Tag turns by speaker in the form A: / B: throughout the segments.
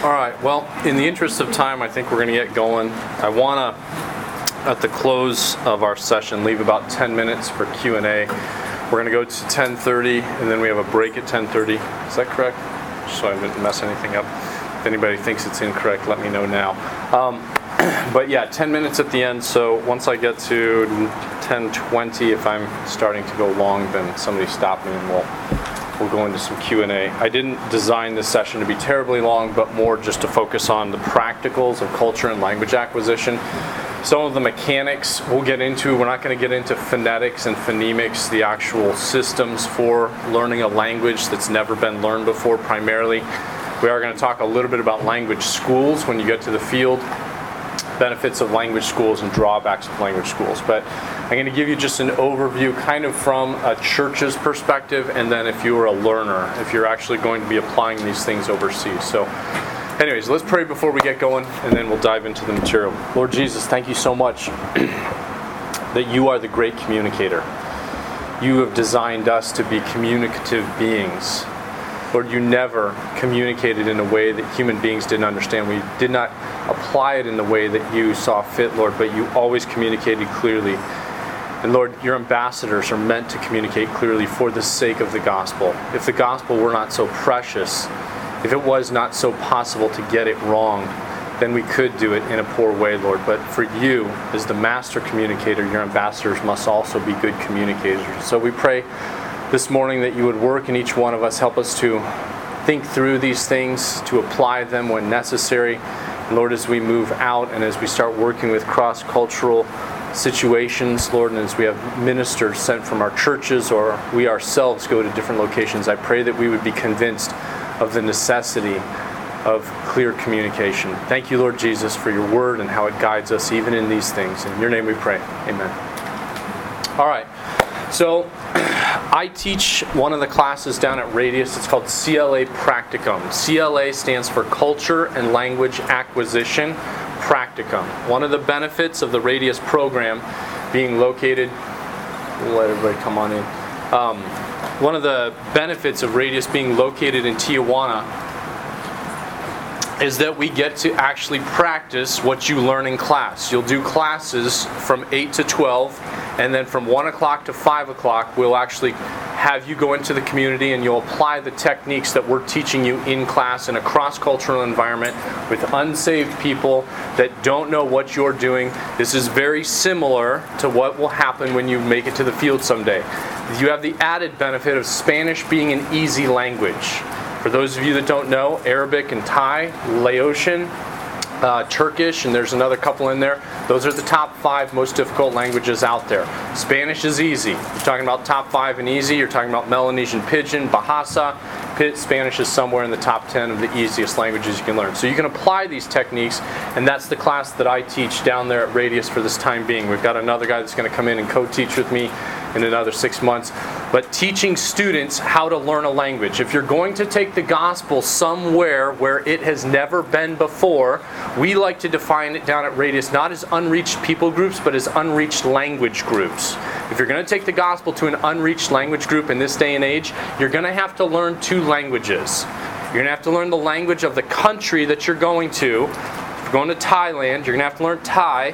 A: All right, well, in the interest of time, I think we're going to get going. I want to, at the close of our session, leave about 10 minutes for Q&A. We're going to go to 10:30, and then we have a break at 10:30. Is that correct? So I didn't mess anything up. If anybody thinks it's incorrect, let me know now. But yeah, 10 minutes at the end, so once I get to 10:20, if I'm starting to go long, then somebody stop me and we'll go into some Q&A. I didn't design this session to be terribly long, but more just to focus on the practicals of culture and language acquisition. Some of the mechanics we'll get into. We're not going to get into phonetics and phonemics, the actual systems for learning a language that's never been learned before primarily. We are going to talk a little bit about language schools when you get to the field, benefits of language schools and drawbacks of language schools. But I'm going to give you just an overview kind of from a church's perspective, and then if you were a learner, if you're actually going to be applying these things overseas. So anyways, let's pray before we get going, and then we'll dive into the material. Lord Jesus, thank you so much that you are the great communicator. You have designed us to be communicative beings. Lord, you never communicated in a way that human beings didn't understand. We did not apply it in the way that you saw fit, Lord, but you always communicated clearly. And Lord, your ambassadors are meant to communicate clearly for the sake of the gospel. If the gospel were not so precious, if it was not so possible to get it wrong, then we could do it in a poor way, Lord. But for you, as the master communicator, your ambassadors must also be good communicators. So we pray this morning that you would work in each one of us, help us to think through these things, to apply them when necessary. And Lord, as we move out and as we start working with cross-cultural situations, Lord, and as we have ministers sent from our churches or we ourselves go to different locations, I pray that we would be convinced of the necessity of clear communication. Thank you, Lord Jesus, for your word and how it guides us even in these things. In your name we pray. Amen. All right. So I teach one of the classes down at Radius. It's called CLA Practicum. CLA stands for Culture and Language Acquisition Practicum. One of the benefits of the Radius program being located, we'll let everybody come on in. One of the benefits of Radius being located in Tijuana is that we get to actually practice what you learn in class. You'll do classes from 8 to 12, and then from 1 o'clock to 5 o'clock, we'll actually have you go into the community and you'll apply the techniques that we're teaching you in class in a cross-cultural environment with unsaved people that don't know what you're doing. This is very similar to what will happen when you make it to the field someday. You have the added benefit of Spanish being an easy language. For those of you that don't know, Arabic and Thai, Laotian, Turkish, and there's another couple in there. Those are the top 5 most difficult languages out there. Spanish is easy. You're talking about top 5 and easy. You're talking about Melanesian Pidgin, Bahasa. Spanish is somewhere in the top 10 of the easiest languages you can learn. So you can apply these techniques, and that's the class that I teach down there at Radius for this time being. We've got another guy that's going to come in and co-teach with me in another 6 months. But teaching students how to learn a language. If you're going to take the gospel somewhere where it has never been before, we like to define it down at Radius not as unreached people groups, but as unreached language groups. If you're going to take the gospel to an unreached language group in this day and age, you're going to have to learn 2 languages. You're going to have to learn the language of the country that you're going to. If you're going to Thailand, you're going to have to learn Thai.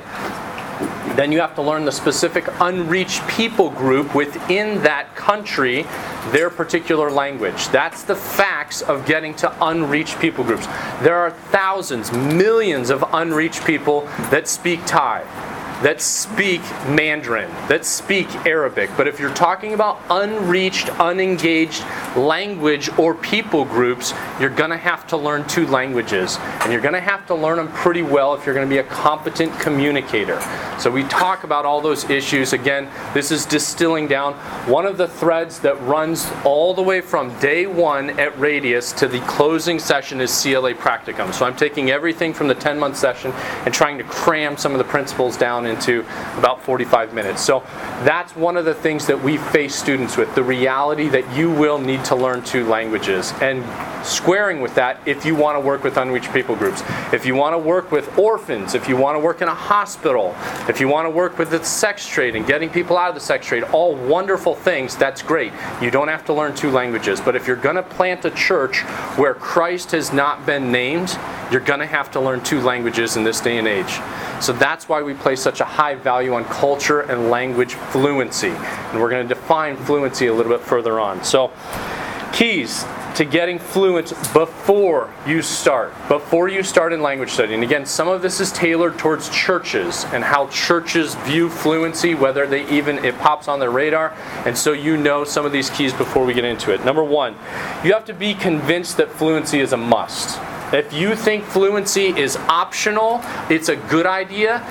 A: Then you have to learn the specific unreached people group within that country, their particular language. That's the facts of getting to unreached people groups. There are thousands, millions of unreached people that speak Thai, that speak Mandarin, that speak Arabic. But if you're talking about unreached, unengaged language or people groups, you're going to have to learn 2 languages. And you're going to have to learn them pretty well if you're going to be a competent communicator. So we talk about all those issues. Again, this is distilling down. One of the threads that runs all the way from day 1 at Radius to the closing session is CLA Practicum. So I'm taking everything from the 10-month session and trying to cram some of the principles down into about 45 minutes. So that's one of the things that we face students with, the reality that you will need to learn 2 languages. And squaring with that, if you want to work with unreached people groups, if you want to work with orphans, if you want to work in a hospital, if you want to work with the sex trade and getting people out of the sex trade, all wonderful things, that's great. You don't have to learn 2 languages. But if you're going to plant a church where Christ has not been named, You're going to have to learn 2 languages in this day and age. So that's why we place such a high value on culture and language fluency. And we're going to define fluency a little bit further on. So, keys to getting fluent before you start in language study. And again, some of this is tailored towards churches and how churches view fluency, whether it pops on their radar. And so you know some of these keys before we get into it. Number 1, you have to be convinced that fluency is a must. If you think fluency is optional, it's a good idea,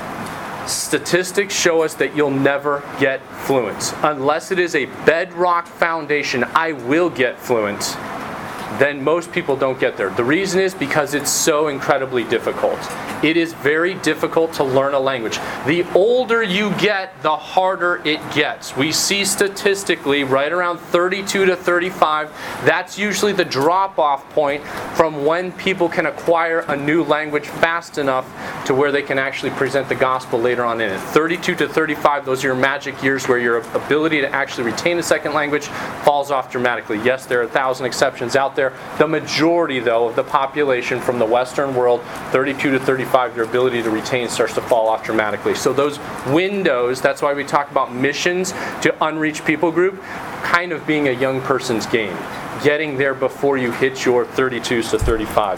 A: statistics show us that you'll never get fluent. Unless it is a bedrock foundation, I will get fluent, then most people don't get there. The reason is because it's so incredibly difficult. It is very difficult to learn a language. The older you get, the harder it gets. We see statistically right around 32 to 35, that's usually the drop-off point from when people can acquire a new language fast enough to where they can actually present the gospel later on in it. 32 to 35, those are your magic years where your ability to actually retain a second language falls off dramatically. Yes, there are 1,000 exceptions out there. The majority, though, of the population from the Western world, 32 to 35, your ability to retain starts to fall off dramatically. So those windows, that's why we talk about missions to unreached people group, kind of being a young person's game. Getting there before you hit your 32s to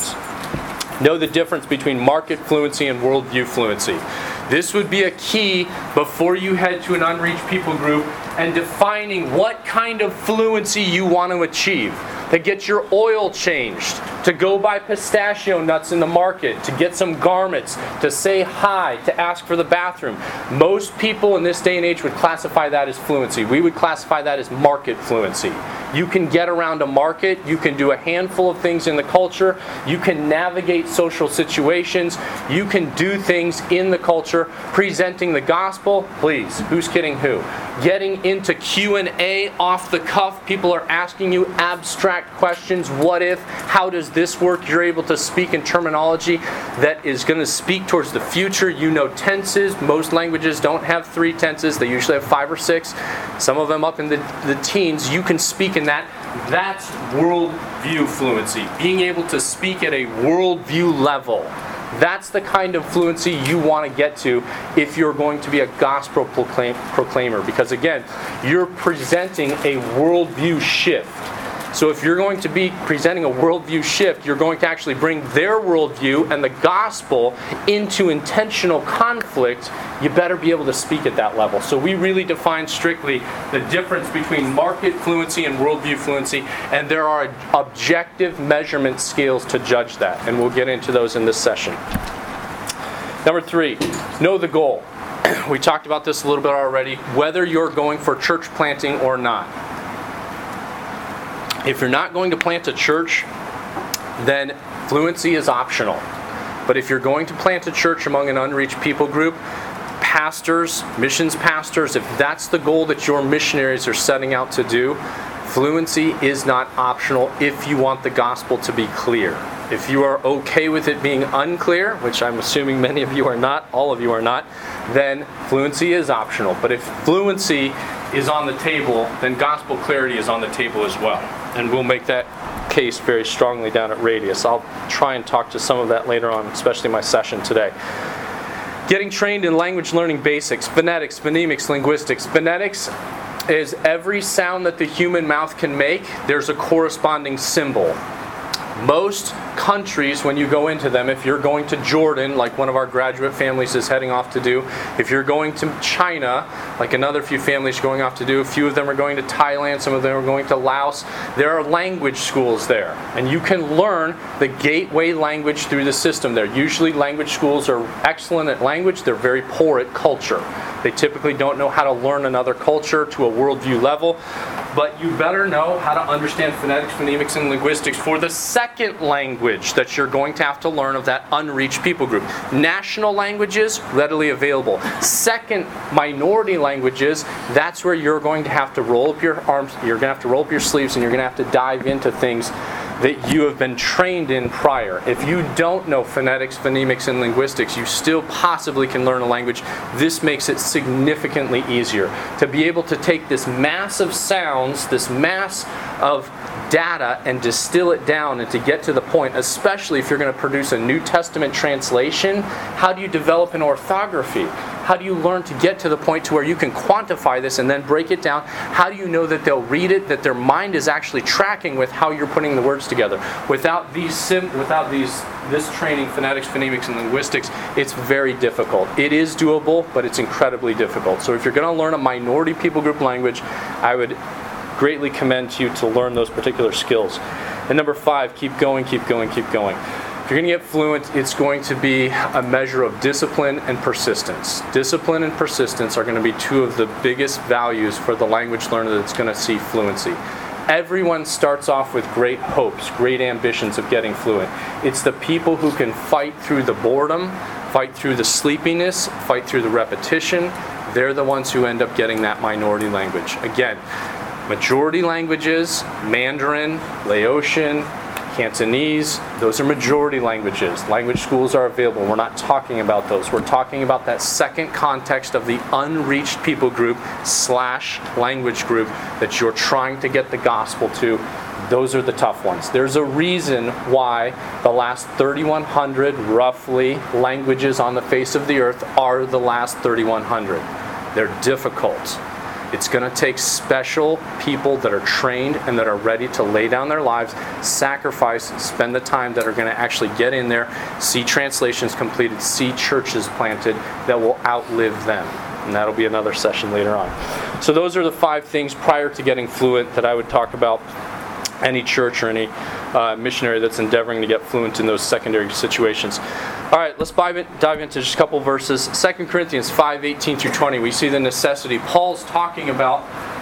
A: 35s. Know the difference between market fluency and worldview fluency. This would be a key before you head to an unreached people group and defining what kind of fluency you want to achieve. To get your oil changed, to go buy pistachio nuts in the market, to get some garments, to say hi, to ask for the bathroom. Most people in this day and age would classify that as fluency. We would classify that as market fluency. You can get around a market, you can do a handful of things in the culture, you can navigate social situations, you can do things in the culture, presenting the gospel. Please, who's kidding who? Getting into Q&A off the cuff, people are asking you abstract questions. What if? How does this work? You're able to speak in terminology that is going to speak towards the future. You know tenses. Most languages don't have 3 tenses. They usually have 5 or 6. Some of them up in the teens. You can speak in that. That's worldview fluency. Being able to speak at a worldview level. That's the kind of fluency you want to get to if you're going to be a gospel proclaimer. Because again, you're presenting a worldview shift. So if you're going to be presenting a worldview shift, you're going to actually bring their worldview and the gospel into intentional conflict. You better be able to speak at that level. So we really define strictly the difference between market fluency and worldview fluency, and there are objective measurement scales to judge that, and we'll get into those in this session. Number 3, know the goal. We talked about this a little bit already, whether you're going for church planting or not. If you're not going to plant a church, then fluency is optional. But if you're going to plant a church among an unreached people group, pastors, missions pastors, if that's the goal that your missionaries are setting out to do, fluency is not optional if you want the gospel to be clear. If you are okay with it being unclear, which I'm assuming many of you are not, all of you are not, then fluency is optional. But if fluency is on the table, then gospel clarity is on the table as well. And we'll make that case very strongly down at Radius. I'll try and talk to some of that later on, especially my session today. Getting trained in language learning basics, phonetics, phonemics, linguistics. Phonetics is every sound that the human mouth can make, there's a corresponding symbol. Most countries, when you go into them, if you're going to Jordan, like one of our graduate families is heading off to do, if you're going to China, like another few families are going off to do, a few of them are going to Thailand, some of them are going to Laos, there are language schools there. And you can learn the gateway language through the system there. Usually language schools are excellent at language, they're very poor at culture. They typically don't know how to learn another culture to a worldview level. But you better know how to understand phonetics, phonemics, and linguistics for the second language that you're going to have to learn of that unreached people group. National languages, readily available. Second, minority languages, that's where you're going to have to roll up your arms, you're going to have to roll up your sleeves, and you're going to have to dive into things that you have been trained in prior. If you don't know phonetics, phonemics, and linguistics, you still possibly can learn a language. This makes it significantly easier to be able to take this mass of sounds, this mass of data, and distill it down and to get to the point, especially if you're going to produce a New Testament translation. How do you develop an orthography? How do you learn to get to the point to where you can quantify this and then break it down? How do you know that they'll read it, that their mind is actually tracking with how you're putting the words together? Without this training, phonetics, phonemics, and linguistics, it's very difficult. It is doable, but it's incredibly difficult. So if you're going to learn a minority people group language, I would greatly commend you to learn those particular skills. And number 5, keep going, keep going, keep going. If you're going to get fluent, it's going to be a measure of discipline and persistence. Discipline and persistence are going to be two of the biggest values for the language learner that's going to see fluency. Everyone starts off with great hopes, great ambitions of getting fluent. It's the people who can fight through the boredom, fight through the sleepiness, fight through the repetition. They're the ones who end up getting that minority language. Again, majority languages, Mandarin, Laotian, Cantonese, those are majority languages. Language schools are available. We're not talking about those. We're talking about that second context of the unreached people group / language group that you're trying to get the gospel to. Those are the tough ones. There's a reason why the last 3,100, roughly, languages on the face of the earth are the last 3,100. They're difficult. It's going to take special people that are trained and that are ready to lay down their lives, sacrifice, spend the time, that are going to actually get in there, see translations completed, see churches planted that will outlive them. And that'll be another session later on. So those are the 5 things prior to getting fluent that I would talk about any church or any missionary that's endeavoring to get fluent in those secondary situations. All right, let's dive into just a couple verses. 2 Corinthians 5:18 through 20, we see the necessity. Paul's talking about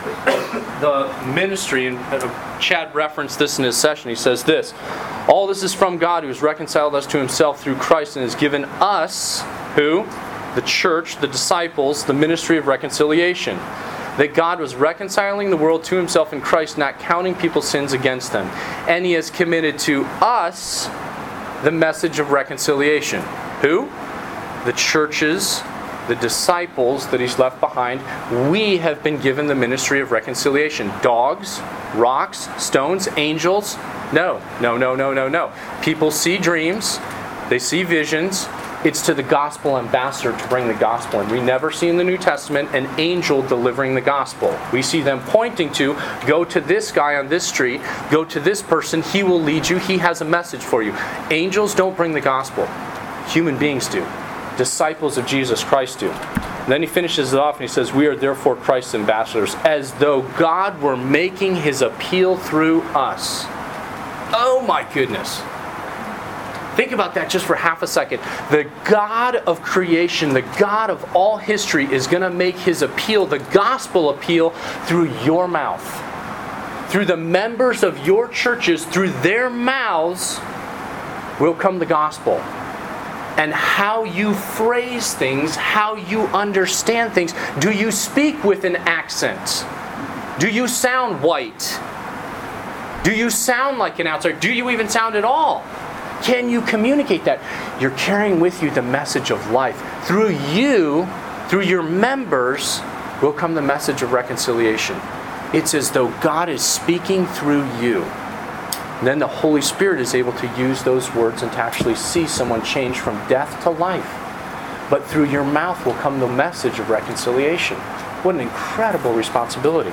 A: the ministry, and Chad referenced this in his session. He says this: all this is from God, who has reconciled us to himself through Christ and has given us, who? The church, the disciples, the ministry of reconciliation. That God was reconciling the world to himself in Christ, not counting people's sins against them. And he has committed to us the message of reconciliation. Who? The churches, the disciples that he's left behind. We have been given the ministry of reconciliation. Dogs, rocks, stones, angels? No. People see dreams. They see visions. It's to the gospel ambassador to bring the gospel. And we never see in the New Testament an angel delivering the gospel. We see them pointing to, go to this guy on this street, go to this person, he will lead you, he has a message for you. Angels don't bring the gospel. Human beings do. Disciples of Jesus Christ do. And then he finishes it off and he says, we are therefore Christ's ambassadors, as though God were making his appeal through us. Oh my goodness. Think about that just for half a second. The God of creation, the God of all history, is going to make his appeal, the gospel appeal, through your mouth. Through the members of your churches, through their mouths, will come the gospel. And how you phrase things, how you understand things. Do you speak with an accent? Do you sound white? Do you sound like an outsider? Do you even sound at all? Can you communicate that? You're carrying with you the message of life. Through you, through your members, will come the message of reconciliation. It's as though God is speaking through you. And then the Holy Spirit is able to use those words and to actually see someone change from death to life. But through your mouth will come the message of reconciliation. What an incredible responsibility.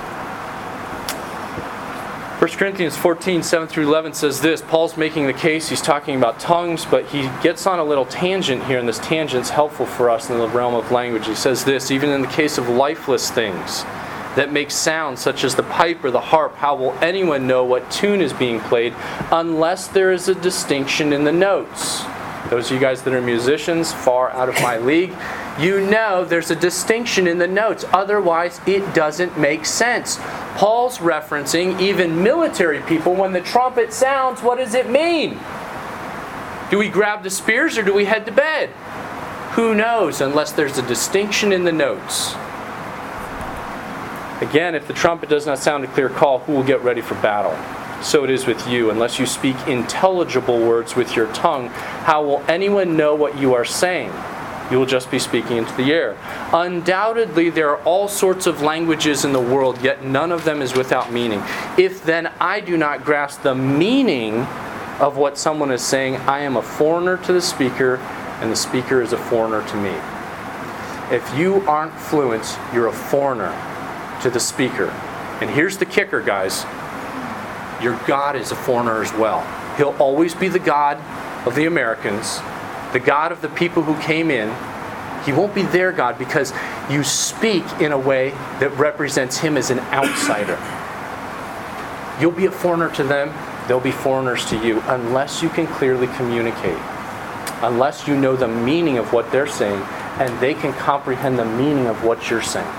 A: 1 Corinthians 14, 7 through 11 says this. Paul's making the case. He's talking about tongues, but he gets on a little tangent here, and this tangent's helpful for us in the realm of language. He says this: even in the case of lifeless things that make sound, such as the pipe or the harp, how will anyone know what tune is being played unless there is a distinction in the notes? Those of you guys that are musicians, far out of my league, you know there's a distinction in the notes. Otherwise, it doesn't make sense. Paul's referencing even military people. When the trumpet sounds, what does it mean? Do we grab the spears or do we head to bed? Who knows unless there's a distinction in the notes. Again, if the trumpet does not sound a clear call, who will get ready for battle? so it is with you. Unless you speak intelligible words with your tongue, how will anyone know what you are saying? You will just be speaking into the air. Undoubtedly, there are all sorts of languages in the world, yet none of them is without meaning. If then I do not grasp the meaning of what someone is saying, I am a foreigner to the speaker, and the speaker is a foreigner to me. If you aren't fluent, you're a foreigner to the speaker. And here's the kicker, guys. Your God is a foreigner as well. He'll always be the God of the Americans, the God of the people who came in. He won't be their God because you speak in a way that represents Him as an outsider. You'll be a foreigner to them. They'll be foreigners to you unless you can clearly communicate. Unless you know the meaning of what they're saying and they can comprehend the meaning of what you're saying.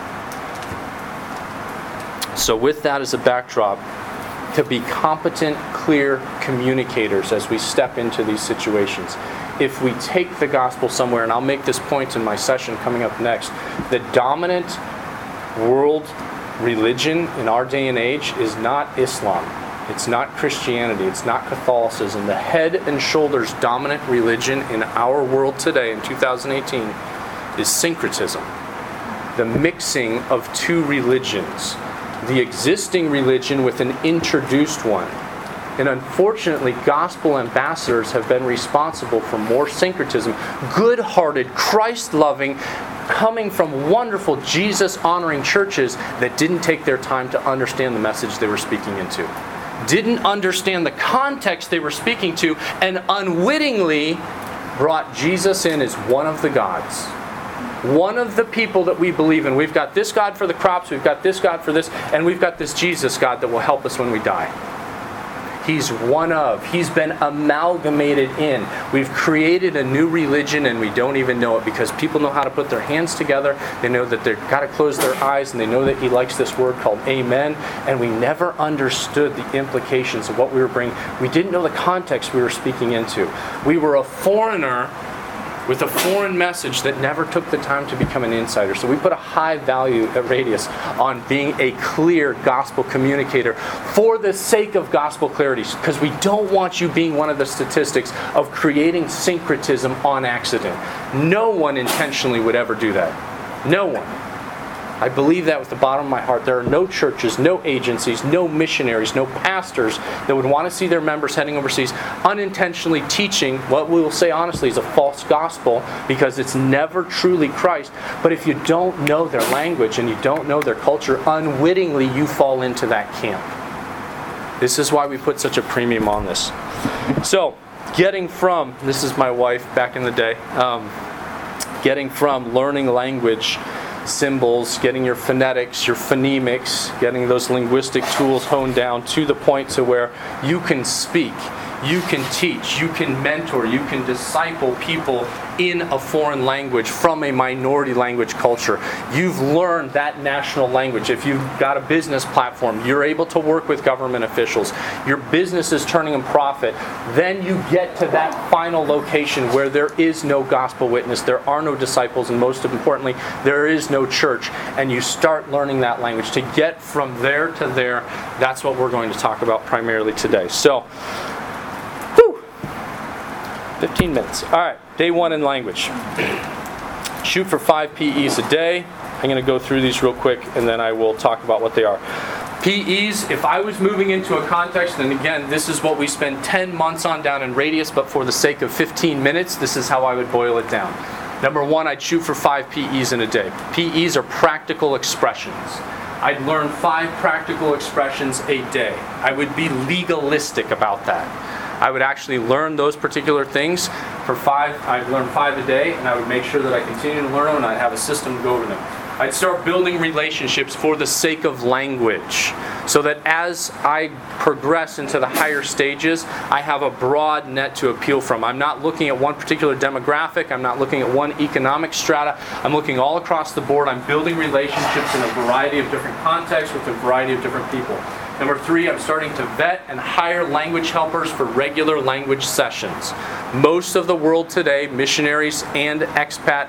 A: So with that as a backdrop, to be competent, clear communicators as we step into these situations. If we take the gospel somewhere, and I'll make this point in my session coming up next, the dominant world religion in our day and age is not Islam. It's not Christianity. It's not Catholicism. The head and shoulders dominant religion in our world today in 2018 is syncretism. The mixing of two religions. The existing religion with an introduced one. And unfortunately, gospel ambassadors have been responsible for more syncretism, good-hearted, Christ-loving, coming from wonderful, Jesus-honoring churches that didn't take their time to understand the message they were speaking into. Didn't understand the context they were speaking to, and unwittingly brought Jesus in as one of the gods. One of the people that we believe in. We've got this God for the crops, we've got this God for this, and we've got this Jesus God that will help us when we die. He's one of. He's been amalgamated in. We've created a new religion and we don't even know it because people know how to put their hands together. They know that they've got to close their eyes and they know that He likes this word called amen. And we never understood the implications of what we were bringing. We didn't know the context we were speaking into. We were a foreigner with a foreign message that never took the time to become an insider. So we put a high value at Radius on being a clear gospel communicator for the sake of gospel clarity, because we don't want you being one of the statistics of creating syncretism on accident. No one intentionally would ever do that. No one. I believe that with the bottom of my heart. There are no churches, no agencies, no missionaries, no pastors that would want to see their members heading overseas unintentionally teaching what we will say honestly is a false gospel because it's never truly Christ. But if you don't know their language and you don't know their culture, unwittingly you fall into that camp. This is why we put such a premium on this. So, getting from, this is my wife back in the day, getting from learning language, symbols, getting your phonetics, your phonemics, getting those linguistic tools honed down to the point to where you can speak, you can teach, you can mentor, you can disciple people in a foreign language from a minority language culture. You've learned that national language. If you've got a business platform, you're able to work with government officials. Your business is turning a profit. Then you get to that final location where there is no gospel witness, there are no disciples, and most importantly, there is no church. And you start learning that language. To get from there to there, that's what we're going to talk about primarily today. So, 15 minutes. All right, day one in language. Shoot for 5 PEs a day. I'm going to go through these real quick and then I will talk about what they are. PEs, if I was moving into a context, and again, this is what we spend 10 months on down in Radius, but for the sake of 15 minutes, this is how I would boil it down. Number one, I'd shoot for 5 PEs in a day. PEs are practical expressions. I'd learn 5 practical expressions a day. I would be legalistic about that. I would actually learn those particular things for 5. I'd learn 5 a day, and I would make sure that I continue to learn them, and I'd have a system to go over them. I'd start building relationships for the sake of language, so that as I progress into the higher stages, I have a broad net to appeal from. I'm not looking at one particular demographic. I'm not looking at one economic strata. I'm looking all across the board. I'm building relationships in a variety of different contexts with a variety of different people. Number 3, I'm starting to vet and hire language helpers for regular language sessions. Most of the world today, missionaries and expat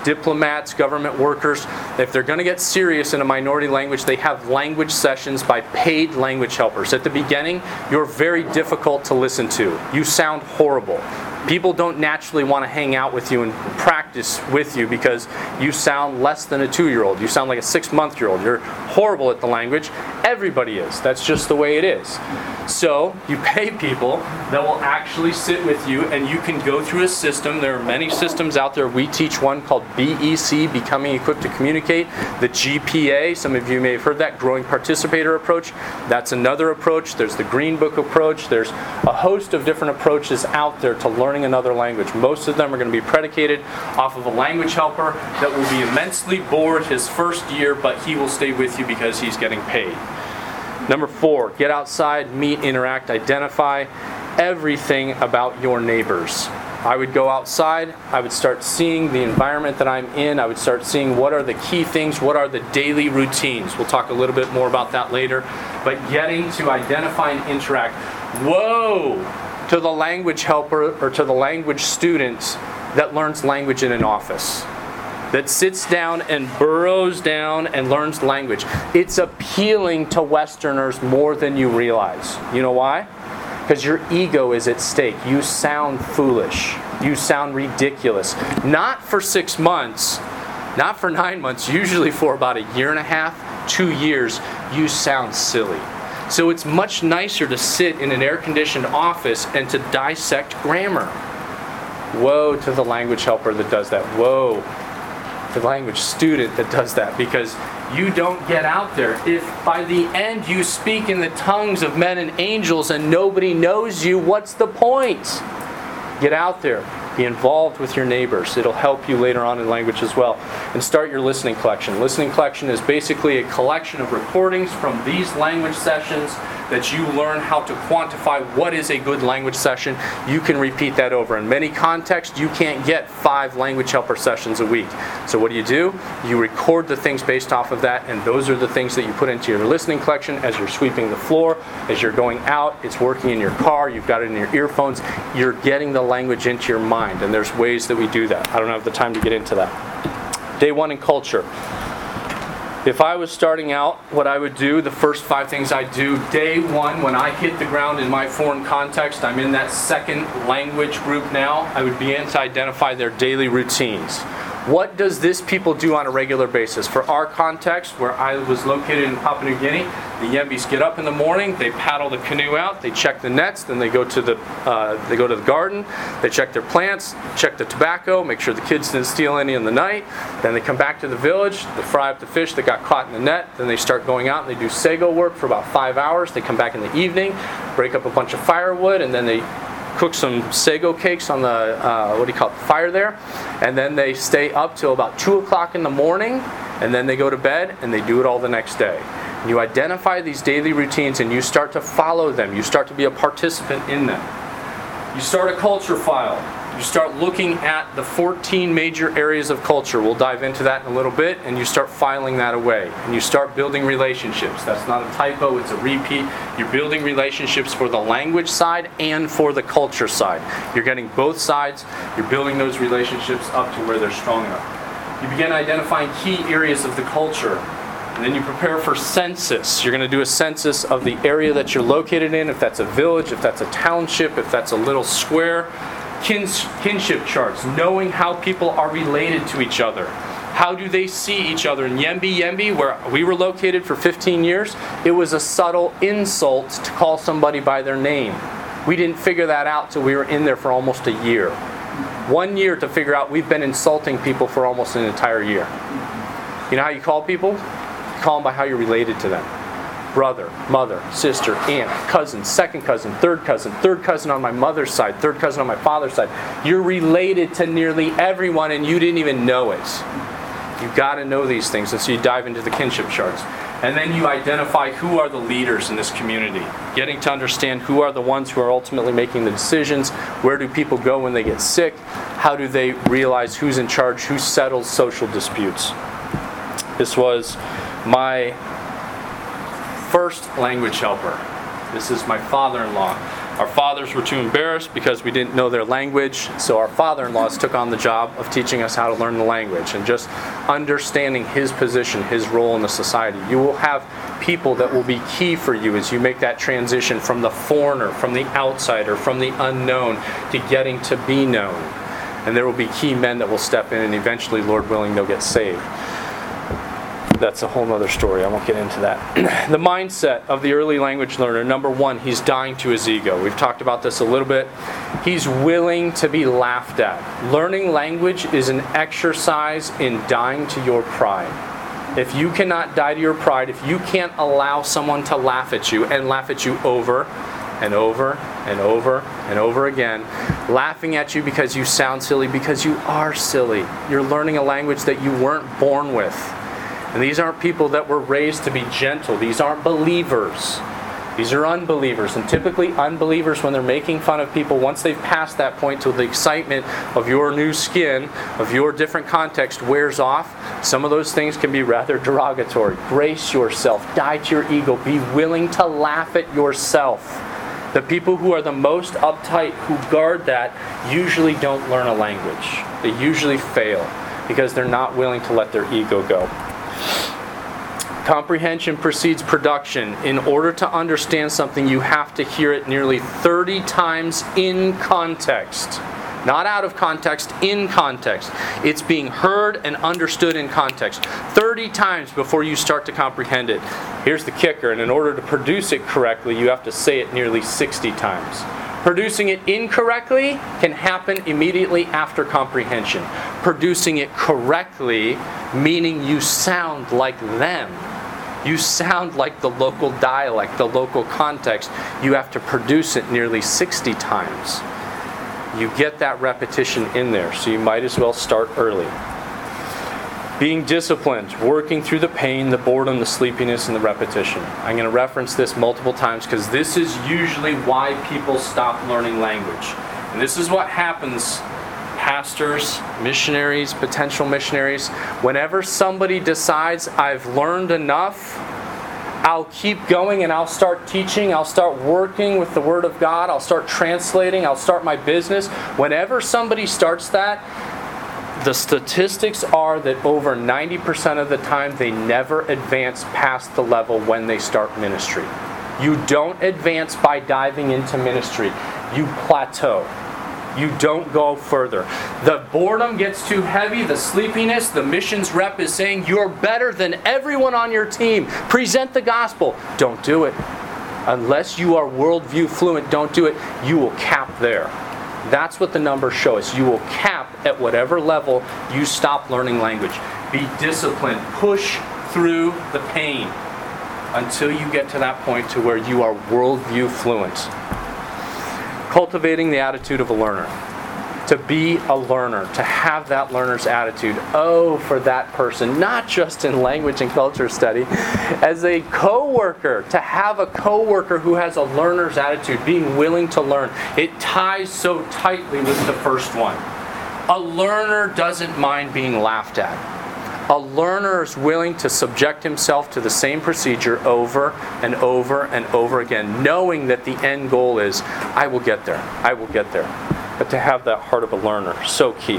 A: diplomats, government workers. If they're going to get serious in a minority language, they have language sessions by paid language helpers. At the beginning, you're very difficult to listen to. You sound horrible. People don't naturally want to hang out with you and practice with you because you sound less than a 2-year-old. You sound like a 6-month-old. You're horrible at the language. Everybody is. That's just the way it is. So you pay people that will actually sit with you, and you can go through a system. There are many systems out there. We teach one called BEC, Becoming Equipped to Communicate. The GPA, some of you may have heard that, Growing Participator Approach. That's another approach. There's the Green Book approach. There's a host of different approaches out there to learning another language. Most of them are going to be predicated off of a language helper that will be immensely bored his first year, but he will stay with you because he's getting paid. Number 4, get outside, meet, interact, identify everything about your neighbors. I would go outside, I would start seeing the environment that I'm in, I would start seeing what are the key things, what are the daily routines. We'll talk a little bit more about that later. But getting to identify and interact. Whoa! To the language helper or to the language student that learns language in an office, that sits down and burrows down and learns language. It's appealing to Westerners more than you realize. You know why? Because your ego is at stake. You sound foolish. You sound ridiculous. Not for 6 months, not for 9 months, usually for about 1.5 years, 2 years, you sound silly. So it's much nicer to sit in an air-conditioned office and to dissect grammar. Woe to the language helper that does that. Woe to the language student that does that, because you don't get out there. If by the end you speak in the tongues of men and angels and nobody knows you, what's the point? Get out there. Be involved with your neighbors. It'll help you later on in language as well. And start your listening collection. Listening collection is basically a collection of recordings from these language sessions that you learn how to quantify what is a good language session. You can repeat that over. In many contexts, you can't get 5 language helper sessions a week. So what do? You record the things based off of that, and those are the things that you put into your listening collection as you're sweeping the floor, as you're going out, it's working in your car, you've got it in your earphones, you're getting the language into your mind, and there's ways that we do that. I don't have the time to get into that. Day 1 in culture. If I was starting out, what I would do, the first 5 things I do, day 1, when I hit the ground in my foreign context, I'm in that second language group now, I would begin to identify their daily routines. What does this people do on a regular basis? For our context, where I was located in Papua New Guinea, the Yembis get up in the morning, they paddle the canoe out, they check the nets, then they go to the garden, they check their plants, check the tobacco, make sure the kids didn't steal any in the night. Then they come back to the village, they fry up the fish that got caught in the net, then they start going out and they do sago work for about 5 hours. They come back in the evening, break up a bunch of firewood, and then they cook some sago cakes on the fire there, and then they stay up till about 2 o'clock in the morning, and then they go to bed and they do it all the next day. And you identify these daily routines and you start to follow them. You start to be a participant in them. You start a culture file. You start looking at the 14 major areas of culture. We'll dive into that in a little bit, and you start filing that away. And you start building relationships. That's not a typo, it's a repeat. You're building relationships for the language side and for the culture side. You're getting both sides. You're building those relationships up to where they're strong enough. You begin identifying key areas of the culture. And then you prepare for census. You're going to do a census of the area that you're located in, if that's a village, if that's a township, if that's a little square. Kinship charts, knowing how people are related to each other. How do they see each other? In Yembi, where we were located for 15 years, it was a subtle insult to call somebody by their name. We didn't figure that out till we were in there for almost a year. 1 year to figure out we've been insulting people for almost an entire year. You know how you call people? You call them by how you're related to them. Brother, mother, sister, aunt, cousin, second cousin, third cousin on my mother's side, third cousin on my father's side. You're related to nearly everyone and you didn't even know it. You've got to know these things, and so you dive into the kinship charts. And then you identify who are the leaders in this community. Getting to understand who are the ones who are ultimately making the decisions. Where do people go when they get sick? How do they realize who's in charge? Who settles social disputes? This was my first language helper. This is my father-in-law. Our fathers were too embarrassed because we didn't know their language, so our father-in-laws took on the job of teaching us how to learn the language and just understanding his position, his role in the society. You will have people that will be key for you as you make that transition from the foreigner, from the outsider, from the unknown to getting to be known. And there will be key men that will step in, and eventually, Lord willing, they'll get saved. That's a whole other story. I won't get into that. The mindset of the early language learner, number one, he's dying to his ego. We've talked about this a little bit. He's willing to be laughed at. Learning language is an exercise in dying to your pride. If you cannot die to your pride, if you can't allow someone to laugh at you and laugh at you over and over and over and over again, laughing at you because you sound silly, because you are silly. You're learning a language that you weren't born with. And these aren't people that were raised to be gentle. These aren't believers. These are unbelievers. And typically unbelievers, when they're making fun of people, once they've passed that point till the excitement of your new skin, of your different context wears off, some of those things can be rather derogatory. Brace yourself. Die to your ego. Be willing to laugh at yourself. The people who are the most uptight, who guard that, usually don't learn a language. They usually fail because they're not willing to let their ego go. Comprehension precedes production. In order to understand something, you have to hear it nearly 30 times in context. Not out of context, in context. It's being heard and understood in context. 30 times before you start to comprehend it. Here's the kicker, and in order to produce it correctly, you have to say it nearly 60 times. Producing it incorrectly can happen immediately after comprehension. Producing it correctly, meaning you sound like them. You sound like the local dialect, the local context. You have to produce it nearly 60 times. You get that repetition in there, so you might as well start early. Being disciplined, working through the pain, the boredom, the sleepiness, and the repetition. I'm going to reference this multiple times because this is usually why people stop learning language. And this is what happens, pastors, missionaries, potential missionaries. Whenever somebody decides, I've learned enough, I'll keep going and I'll start teaching, I'll start working with the Word of God, I'll start translating, I'll start my business. Whenever somebody starts that, the statistics are that over 90% of the time they never advance past the level when they start ministry. You don't advance by diving into ministry. You plateau. You don't go further. The boredom gets too heavy, the sleepiness, the missions rep is saying, you're better than everyone on your team. Present the gospel. Don't do it. Unless you are worldview fluent, don't do it. You will cap there. That's what the numbers show us. You will cap at whatever level you stop learning language. Be disciplined. Push through the pain until you get to that point to where you are worldview fluent. Cultivating the attitude of a learner. To be a learner, to have that learner's attitude. Oh, for that person, not just in language and culture study, as a co-worker, to have a co-worker who has a learner's attitude, being willing to learn. It ties so tightly with the first one. A learner doesn't mind being laughed at. A learner is willing to subject himself to the same procedure over and over and over again, knowing that the end goal is, I will get there, I will get there. But to have that heart of a learner, so key.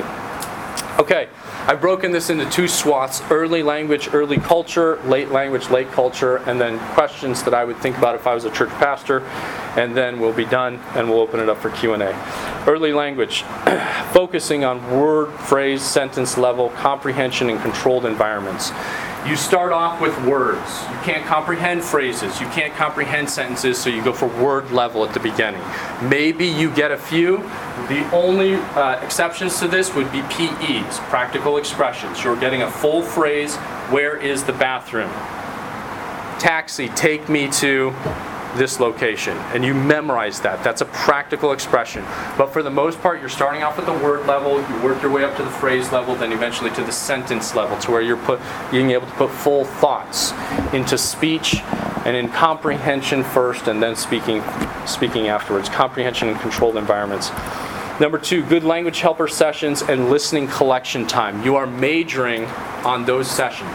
A: Okay, I've broken this into two swaths: early language, early culture; late language, late culture; and then questions that I would think about if I was a church pastor. And then we'll be done and we'll open it up for Q&A. Early language, focusing on word, phrase, sentence level, comprehension in controlled environments. You start off with words. You can't comprehend phrases. You can't comprehend sentences, so you go for word level at the beginning. Maybe you get a few. The only exceptions to this would be PEs, practical expressions. You're getting a full phrase, where is the bathroom? Taxi, take me to this location. And you memorize that. That's a practical expression. But for the most part, you're starting off at the word level, you work your way up to the phrase level, then eventually to the sentence level, to where you're being able to put full thoughts into speech and in comprehension first and then speaking afterwards. Comprehension in controlled environments. Number 2, good language helper sessions and listening collection time. You are majoring on those sessions.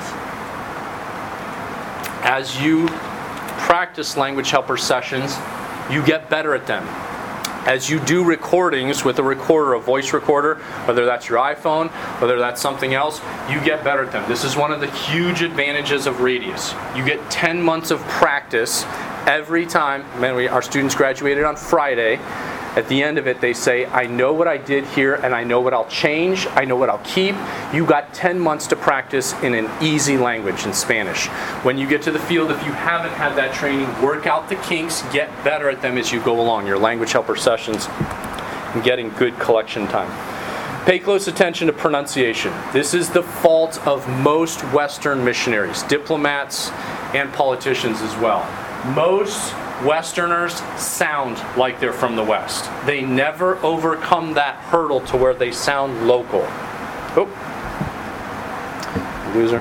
A: As you practice language helper sessions, you get better at them. As you do recordings with a recorder, a voice recorder, whether that's your iPhone, whether that's something else, you get better at them. This is one of the huge advantages of Radius. You get 10 months of practice every time. Man, our students graduated on Friday. At the end of it, they say, I know what I did here, and I know what I'll change, I know what I'll keep. You got 10 months to practice in an easy language, in Spanish. When you get to the field, if you haven't had that training, work out the kinks, get better at them as you go along, your language helper sessions, and getting good collection time. Pay close attention to pronunciation. This is the fault of most Western missionaries, diplomats, and politicians as well. Most Westerners sound like they're from the West. They never overcome that hurdle to where they sound local. Oh, loser.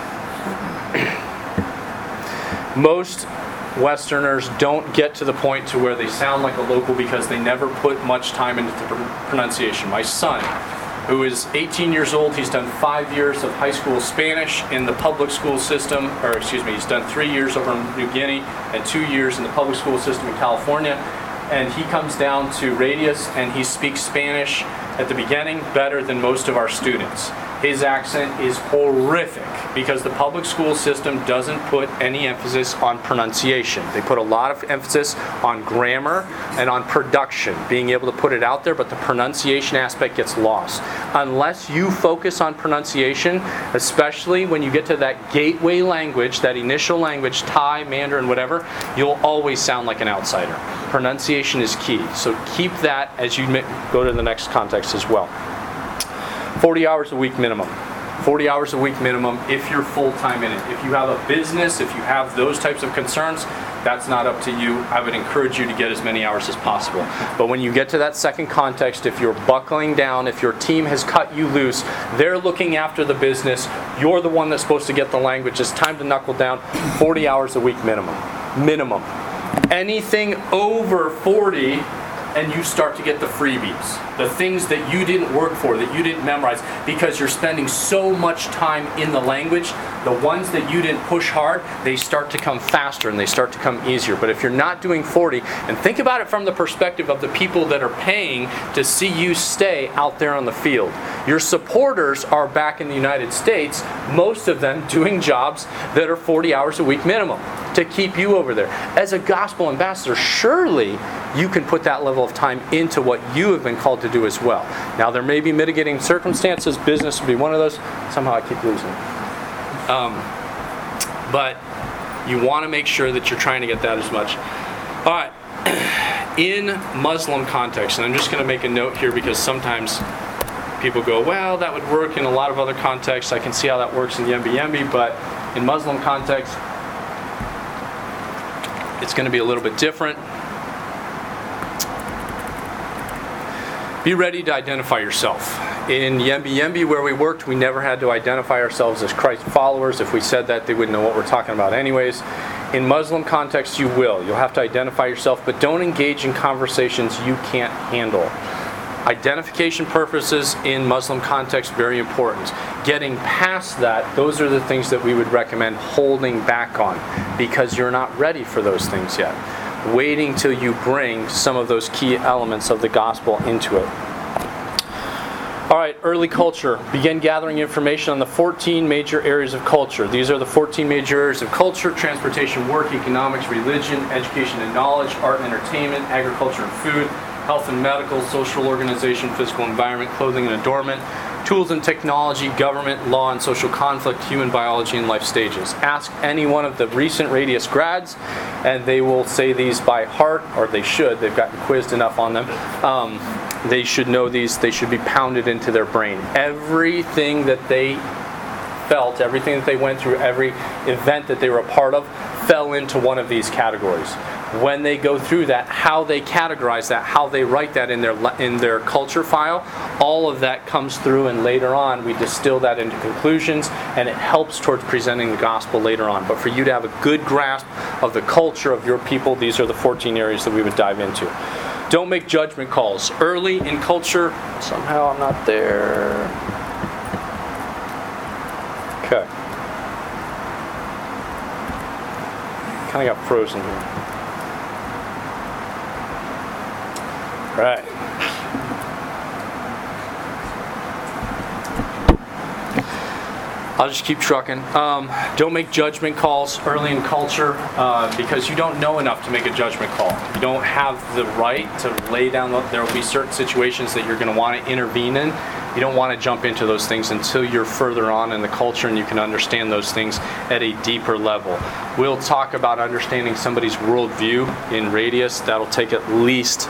A: Most Westerners don't get to the point to where they sound like a local because they never put much time into the pronunciation. My son, who is 18 years old, he's done 5 years of high school Spanish in the public school system, he's done 3 years over in New Guinea and 2 years in the public school system in California. And he comes down to Radius and he speaks Spanish at the beginning better than most of our students. His accent is horrific because the public school system doesn't put any emphasis on pronunciation. They put a lot of emphasis on grammar and on production, being able to put it out there, but the pronunciation aspect gets lost. Unless you focus on pronunciation, especially when you get to that gateway language, that initial language, Thai, Mandarin, whatever, you'll always sound like an outsider. Pronunciation is key. So keep that as you go to the next context as well. 40 hours a week minimum. 40 hours a week minimum if you're full-time in it. If you have a business, if you have those types of concerns, that's not up to you. I would encourage you to get as many hours as possible. But when you get to that second context, if you're buckling down, if your team has cut you loose, they're looking after the business, you're the one that's supposed to get the language, it's time to knuckle down. 40 hours a week minimum. Minimum. Anything over 40, and you start to get the freebies, the things that you didn't work for, that you didn't memorize, because you're spending so much time in the language. The ones that you didn't push hard, they start to come faster and they start to come easier. But if you're not doing 40, and think about it from the perspective of the people that are paying to see you stay out there on the field. Your supporters are back in the United States, most of them doing jobs that are 40 hours a week minimum to keep you over there. As a gospel ambassador, surely you can put that level of time into what you have been called to do as well. Now, there may be mitigating circumstances. Business would be one of those. Somehow I keep losing. But you want to make sure that you're trying to get that as much. All right. In Muslim context, and I'm just going to make a note here because sometimes people go, well, that would work in a lot of other contexts. I can see how that works in Yembi, but in Muslim context, it's going to be a little bit different. Be ready to identify yourself. In Yembi, where we worked, we never had to identify ourselves as Christ followers. If we said that, they wouldn't know what we're talking about anyways. In Muslim context, you will. You'll have to identify yourself, but don't engage in conversations you can't handle. Identification purposes in Muslim context, very important. Getting past that, those are the things that we would recommend holding back on because you're not ready for those things yet. Waiting till you bring some of those key elements of the gospel into it. All right, early culture. Begin gathering information on the 14 major areas of culture. These are the 14 major areas of culture: transportation, work, economics, religion, education and knowledge, art and entertainment, agriculture and food, health and medical, social organization, physical environment, clothing and adornment, tools and technology, government, law and social conflict, human biology, and life stages. Ask any one of the recent Radius grads, and they will say these by heart, or they should. They've gotten quizzed enough on them. They should know these. They should be pounded into their brain. Everything that they felt, everything that they went through, every event that they were a part of, fell into one of these categories. When they go through that, how they categorize that, how they write that in their culture file, all of that comes through, and later on we distill that into conclusions, and it helps towards presenting the gospel later on. But for you to have a good grasp of the culture of your people, these are the 14 areas that we would dive into. Don't make judgment calls. Early in culture, somehow I'm not there. Okay. Kind of got frozen here. right. I'll just keep trucking. Don't make judgment calls early in culture because you don't know enough to make a judgment call. You don't have the right to lay down. There will be certain situations that you're going to want to intervene in. You don't want to jump into those things until you're further on in the culture and you can understand those things at a deeper level. We'll talk about understanding somebody's worldview in Radius. That'll take at least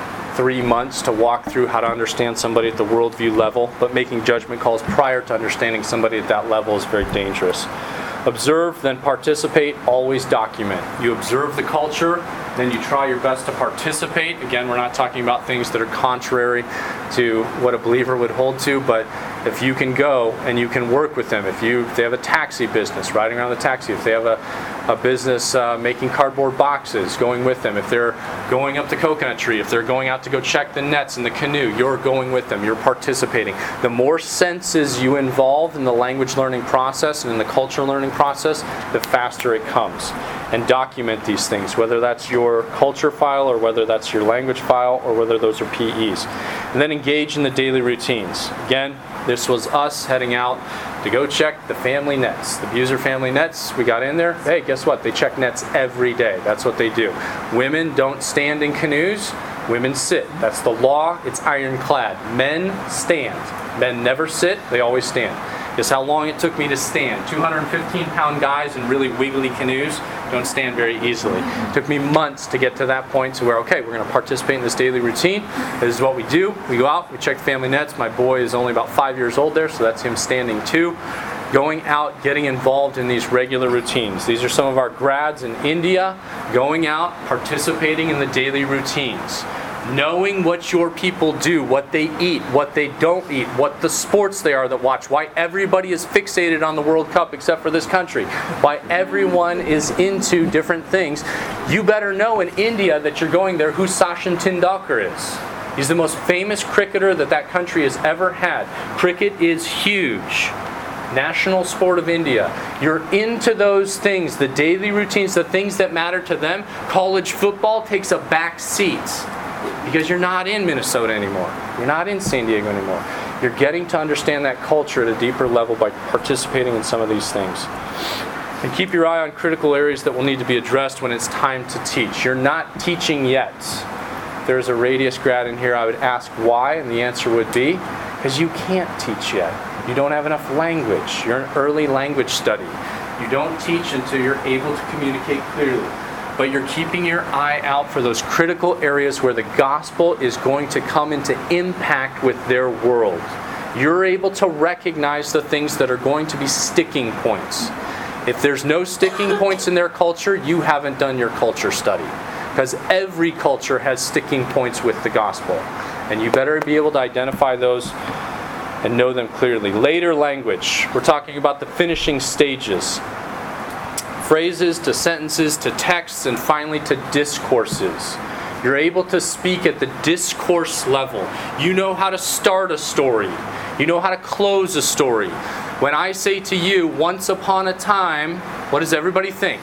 A: 3 months to walk through how to understand somebody at the worldview level, but making judgment calls prior to understanding somebody at that level is very dangerous. Observe, then participate, always document. You observe the culture, then you try your best to participate. Again, we're not talking about things that are contrary to what a believer would hold to, but if you can go and you can work with them, if they have a taxi business, riding around the taxi, if they have a business making cardboard boxes, going with them, if they're going up the coconut tree, if they're going out to go check the nets in the canoe, you're going with them, you're participating. The more senses you involve in the language learning process and in the culture learning process, the faster it comes. And document these things, whether that's your culture file or whether that's your language file or whether those are PEs. And then engage in the daily routines. Again, this was us heading out to go check the family nets. The Buser family nets, we got in there. Hey, guess what? They check nets every day. That's what they do. Women don't stand in canoes. Women sit. That's the law. It's ironclad. Men stand. Men never sit. They always stand. Guess how long it took me to stand. 215-pound guys in really wiggly canoes don't stand very easily. It took me months to get to that point to where, okay, we're going to participate in this daily routine. This is what we do. We go out, we check the family nets. My boy is only about 5 years old there, so that's him standing too. Going out, getting involved in these regular routines. These are some of our grads in India, going out, participating in the daily routines. Knowing what your people do, what they eat, what they don't eat, what the sports they are that watch, why everybody is fixated on the World Cup except for this country, why everyone is into different things. You better know in India that you're going there who Sachin Tendulkar is. He's the most famous cricketer that country has ever had. Cricket is huge. National sport of India. You're into those things, the daily routines, the things that matter to them. College football takes a back seat. Because you're not in Minnesota anymore. You're not in San Diego anymore. You're getting to understand that culture at a deeper level by participating in some of these things. And keep your eye on critical areas that will need to be addressed when it's time to teach. You're not teaching yet. If there's a Radius grad in here, I would ask why, and the answer would be, because you can't teach yet. You don't have enough language. You're in early language study. You don't teach until you're able to communicate clearly. But you're keeping your eye out for those critical areas where the gospel is going to come into impact with their world. You're able to recognize the things that are going to be sticking points. If there's no sticking points in their culture, you haven't done your culture study. Because every culture has sticking points with the gospel. And you better be able to identify those and know them clearly. Later language. We're talking about the finishing stages. Phrases to sentences to texts and finally to discourses. You're able to speak at the discourse level. You know how to start a story. You know how to close a story. When I say to you, once upon a time, what does everybody think?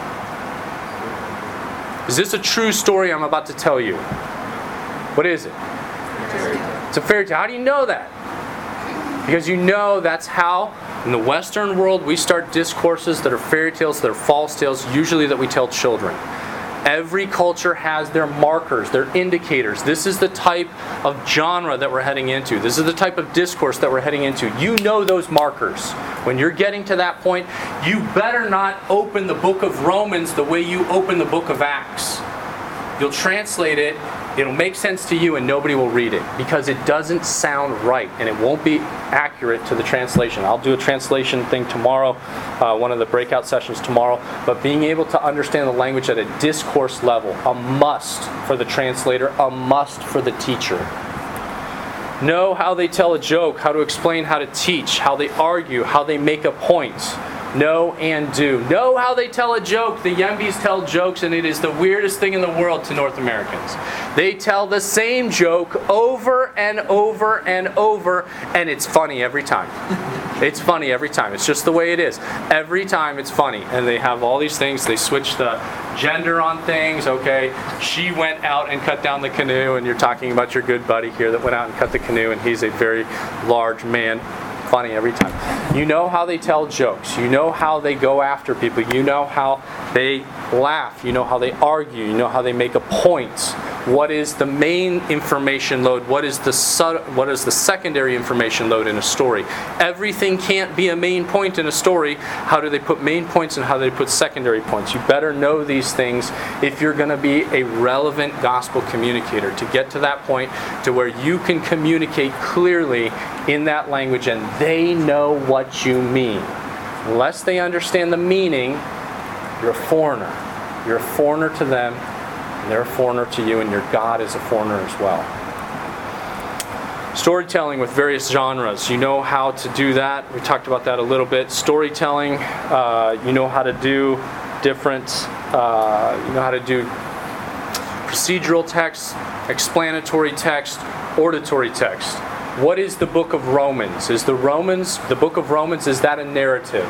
A: Is this a true story I'm about to tell you? What is it? It's a fairy tale. How do you know that? Because you know that's how, in the Western world, we start discourses that are fairy tales, that are false tales, usually that we tell children. Every culture has their markers, their indicators. This is the type of genre that we're heading into. This is the type of discourse that we're heading into. You know those markers. When you're getting to that point, you better not open the book of Romans the way you open the book of Acts. You'll translate it, it'll make sense to you, and nobody will read it because it doesn't sound right and it won't be accurate to the translation. I'll do a translation thing tomorrow, one of the breakout sessions tomorrow, but being able to understand the language at a discourse level, a must for the translator, a must for the teacher. Know how they tell a joke, how to explain how to teach, how they argue, how they make a point. Know and do. Know how they tell a joke. The Yembis tell jokes, and it is the weirdest thing in the world to North Americans. They tell the same joke over and over and over, and it's funny every time. It's funny every time. It's just the way it is. Every time it's funny. And they have all these things. They switch the gender on things. Okay, she went out and cut down the canoe, and you're talking about your good buddy here that went out and cut the canoe, and he's a very large man. Funny every time. You know how they tell jokes. You know how they go after people. You know how they laugh. You know how they argue. You know how they make a point. What is the main information load? What is the secondary information load in a story? Everything can't be a main point in a story. How do they put main points and how do they put secondary points? You better know these things if you're going to be a relevant gospel communicator, to get to that point to where you can communicate clearly in that language and they know what you mean. Unless they understand the meaning, you're a foreigner. You're a foreigner to them. They're a foreigner to you, and your God is a foreigner as well. Storytelling with various genres. You know how to do that. We talked about that a little bit. Storytelling, you know how to do different, you know how to do procedural text, explanatory text, auditory text. What is the book of Romans? The book of Romans, is that a narrative?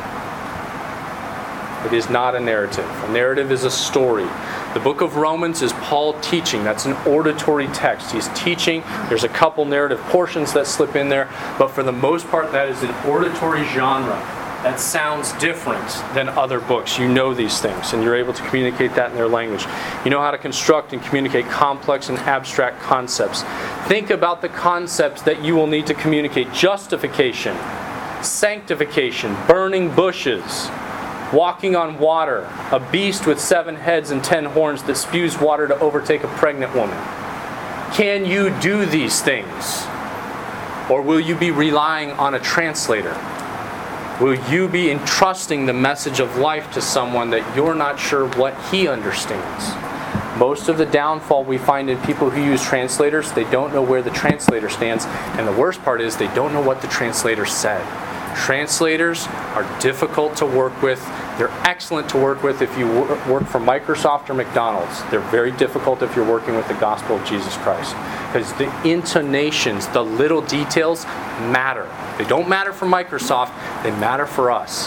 A: It is not a narrative. A narrative is a story. The book of Romans is Paul teaching. That's an auditory text. He's teaching. There's a couple narrative portions that slip in there, but for the most part, that is an auditory genre. That sounds different than other books. You know these things, and you're able to communicate that in their language. You know how to construct and communicate complex and abstract concepts. Think about the concepts that you will need to communicate. Justification, sanctification, burning bushes, walking on water, a beast with 7 heads and 10 horns that spews water to overtake a pregnant woman. Can you do these things? Or will you be relying on a translator? Will you be entrusting the message of life to someone that you're not sure what he understands? Most of the downfall we find in people who use translators, they don't know where the translator stands, and the worst part is they don't know what the translator said. Translators are difficult to work with. They're excellent to work with if you work for Microsoft or McDonald's. They're very difficult if you're working with the gospel of Jesus Christ. Because the intonations, the little details matter. They don't matter for Microsoft, they matter for us.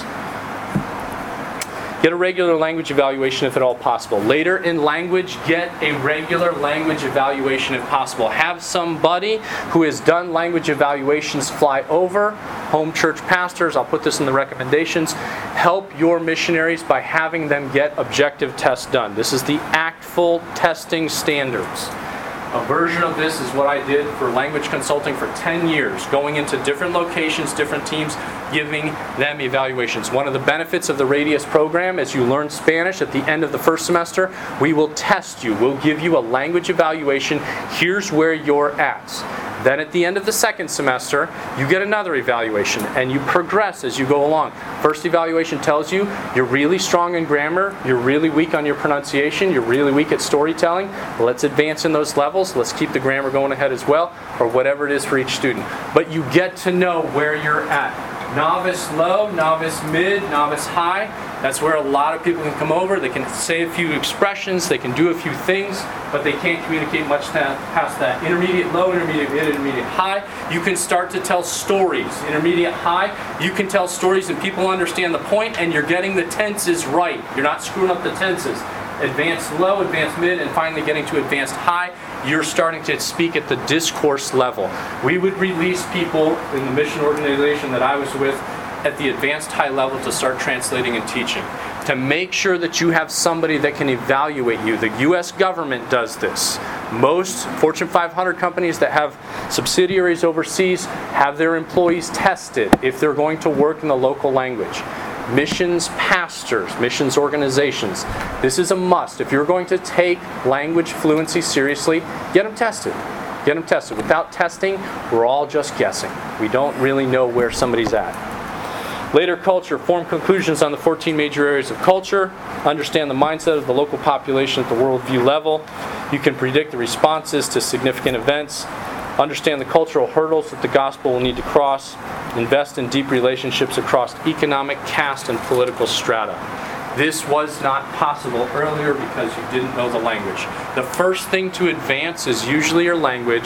A: Get a regular language evaluation if at all possible. Later in language, get a regular language evaluation if possible. Have somebody who has done language evaluations fly over. Home church pastors, I'll put this in the recommendations. Help your missionaries by having them get objective tests done. This is the ACTFL testing standards. A version of this is what I did for language consulting for 10 years, going into different locations, different teams, giving them evaluations. One of the benefits of the Radius program, as you learn Spanish at the end of the first semester, we will test you. We'll give you a language evaluation. Here's where you're at. Then at the end of the second semester, you get another evaluation, and you progress as you go along. First evaluation tells you you're really strong in grammar, you're really weak on your pronunciation, you're really weak at storytelling. Let's advance in those levels. Let's keep the grammar going ahead as well, or whatever it is for each student. But you get to know where you're at. Novice low, novice mid, novice high. That's where a lot of people can come over. They can say a few expressions, they can do a few things, but they can't communicate much past that. Intermediate low, intermediate mid, intermediate high. You can start to tell stories. Intermediate high, you can tell stories and people understand the point, and you're getting the tenses right. You're not screwing up the tenses. Advanced low, advanced mid, and finally getting to advanced high, you're starting to speak at the discourse level. We would release people in the mission organization that I was with at the advanced high level to start translating and teaching. To make sure that you have somebody that can evaluate you. The U.S. government does this. Most Fortune 500 companies that have subsidiaries overseas have their employees tested if they're going to work in the local language. Missions pastors, missions organizations, this is a must. If you're going to take language fluency seriously, get them tested. Get them tested. Without testing, we're all just guessing. We don't really know where somebody's at. Later culture, form conclusions on the 14 major areas of culture, understand the mindset of the local population at the worldview level. You can predict the responses to significant events. Understand the cultural hurdles that the gospel will need to cross. Invest in deep relationships across economic, caste, and political strata. This was not possible earlier because you didn't know the language. The first thing to advance is usually your language.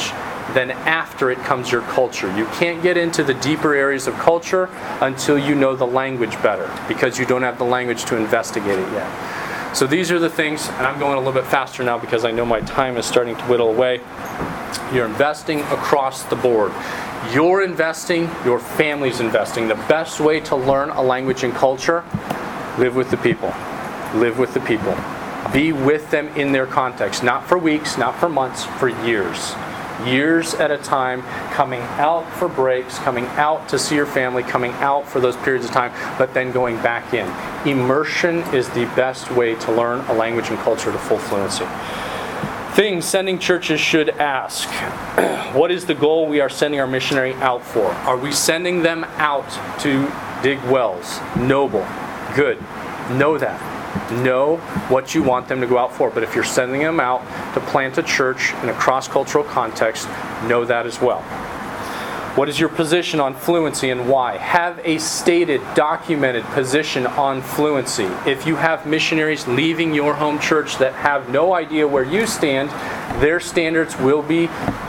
A: then after it comes your culture. You can't get into the deeper areas of culture until you know the language better, because you don't have the language to investigate it yet. So these are the things, and I'm going a little bit faster now because I know my time is starting to whittle away. You're investing across the board. You're investing, your family's investing. The best way to learn a language and culture, live with the people. Live with the people. Be with them in their context. Not for weeks, not for months, for years. Years at a time, coming out for breaks, coming out to see your family, coming out for those periods of time, but then going back in. Immersion is the best way to learn a language and culture to full fluency. Things sending churches should ask. What is the goal we are sending our missionary out for? Are we sending them out to dig wells? Noble. Good. Know that. Know what you want them to go out for. But if you're sending them out to plant a church in a cross-cultural context, know that as well. What is your position on fluency and why? Have a stated, documented position on fluency. If you have missionaries leaving your home church that have no idea where you stand, their standards will be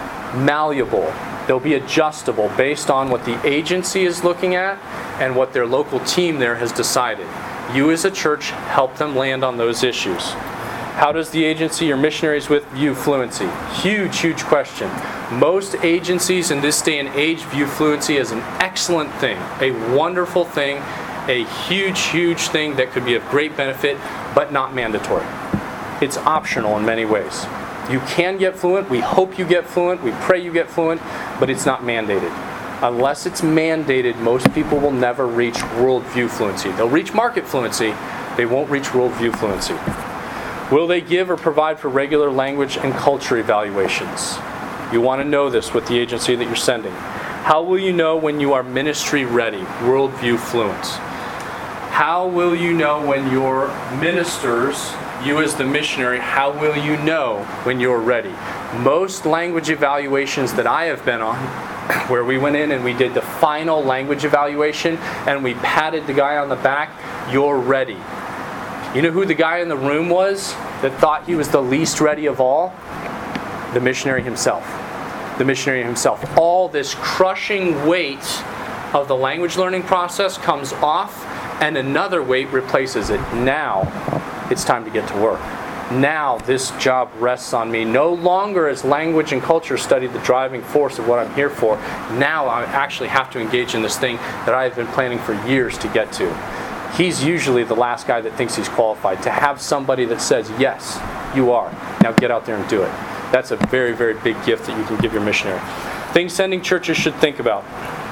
A: malleable. They'll be adjustable based on what the agency is looking at and what their local team there has decided. You as a church help them land on those issues. How does the agency or missionaries with view fluency? Huge, huge question. Most agencies in this day and age view fluency as an excellent thing, a wonderful thing, a huge, huge thing that could be of great benefit, but not mandatory. It's optional in many ways. You can get fluent, we hope you get fluent, we pray you get fluent, but it's not mandated. Unless it's mandated, most people will never reach worldview fluency. They'll reach market fluency, they won't reach worldview fluency. Will they give or provide for regular language and culture evaluations? You want to know this with the agency that you're sending. How will you know when you are ministry ready, worldview fluent? How will you know when your ministers, you as the missionary, how will you know when you're ready? Most language evaluations that I have been on, where we went in and we did the final language evaluation and we patted the guy on the back, you're ready. You know who the guy in the room was that thought he was the least ready of all? The missionary himself. The missionary himself. All this crushing weight of the language learning process comes off and another weight replaces it. Now it's time to get to work. Now this job rests on me. No longer is language and culture study the driving force of what I'm here for. Now I actually have to engage in this thing that I have been planning for years to get to. He's usually the last guy that thinks he's qualified. To have somebody that says, yes, you are. Now get out there and do it. That's a very, very big gift that you can give your missionary. Things sending churches should think about.